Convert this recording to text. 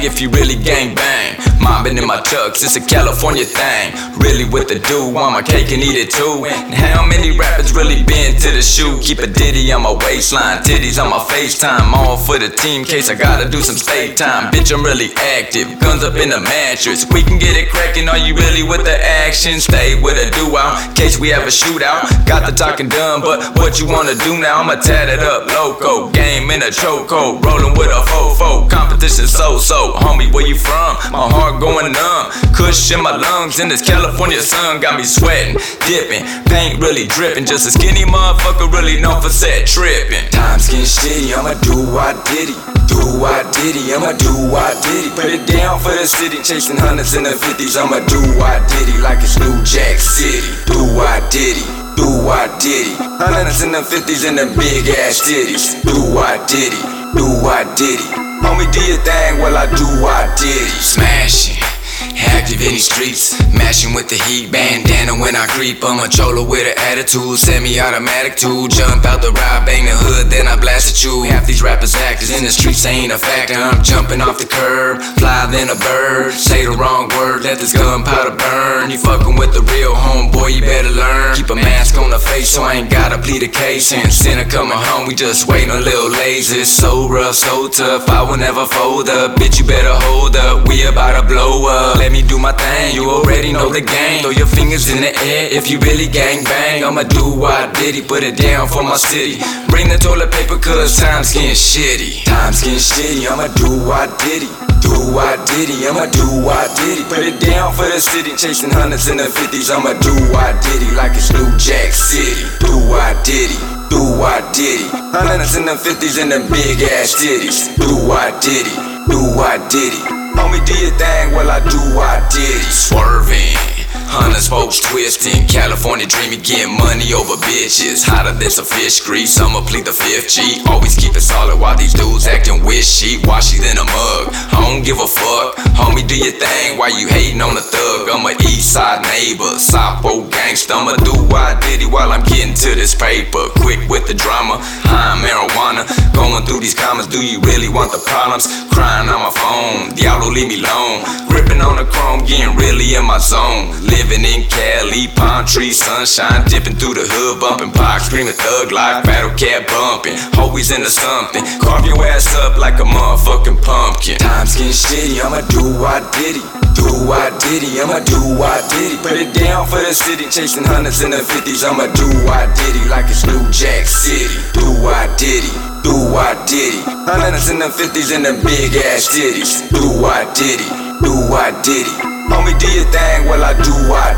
if you really gang bang. Mobbing in my tux, it's a California thing. Really with the do, want my cake and eat it too. And how many rappers really been to the shoe? Keep a ditty on my waistline, titties on my FaceTime. All for the team, case I gotta do some state time. Bitch, I'm really active, guns up in the mattress. We can get it crackin', are you really with the action? Stay with a do-out, case we have a shootout. Got the talking done, but what you wanna do now? I'ma tat it up, loco. Game in a chokehold, rolling with a fofo. Competition so-so, homie, where you from? My heart going numb, kush in my lungs, and this California sun got me sweating, dipping, paint really dripping. Just a skinny motherfucker really known for set tripping. Times getting shitty, I'ma do I diddy, do I diddy, I'ma do I diddy. Put it down for the city, chasing hundreds in the 50s. I'ma do I diddy like it's New Jack City. Do I diddy, do I diddy. Hundreds in the 50s and the big ass titties. Do I diddy, do I diddy. Homie, do your thing while I do I diddy. Smashing, active in these streets, mashing with the heat, bandana when I creep. I'm a cholo with an attitude, semi-automatic too. Jump out the ride, bang the hood, then I blast at you. Half these rappers actors in the streets ain't a factor. I'm jumping off the curb, fly than a bird. Say the wrong word, let this gunpowder burn. You fucking with the real homeboy, you better learn. Keep a mask on the face so I ain't gotta plead a case. And sinner coming home, we just waiting a little lazy. So rough, so tough, I will never fold up. Bitch, you better hold up, we about to blow up. Let me do my thing, you already know the game. Throw your fingers in the air if you really gang bang. I'ma do I diddy, put it down for my city. Bring the toilet paper cause time's getting shitty. Time's getting shitty, I'ma do I diddy, do I diddy, I'ma do I diddy. Put it down for the city, chasing hundreds in the 50s. I'ma do I diddy like it's New Jack City. Do I diddy, do I diddy. Hundreds in the 50s and the big ass titties. Do I diddy, do I diddy. Homie, do your thing while I do I diddy. Swerving, hundreds folks twisting. California dreaming, getting money over bitches. Hotter than some fish grease, I'ma plead the 5th G. Always keep it solid while these dudes acting wishy washy than a mug. I don't give a fuck, homie, do your thing while you hating on the thug. I'm a east side neighbor, Sapo gangsta. I'ma do I diddy while I'm getting to this paper. Quick with the drama, high marijuana. Going through these comments, do you really want the problems? Crying on my phone, Diablo leave me alone. Gripping on the chrome, getting really in my zone. Living in Cali, palm tree, sunshine, dipping through the hood, bumping Pac, screaming thug life, battle cat bumping. Always into something, carve your ass up like a motherfucking pumpkin. Time's getting shitty, I'ma do I diddy, do I diddy, I'ma do I diddy. Put it down for the city, chasing hundreds in the 50s. I'ma do I diddy like it's New Jack City. Do I diddy, do I diddy. Hundreds in the 50s and the big ass titties. Do I diddy, do I diddy. Homie, do your thing while I do I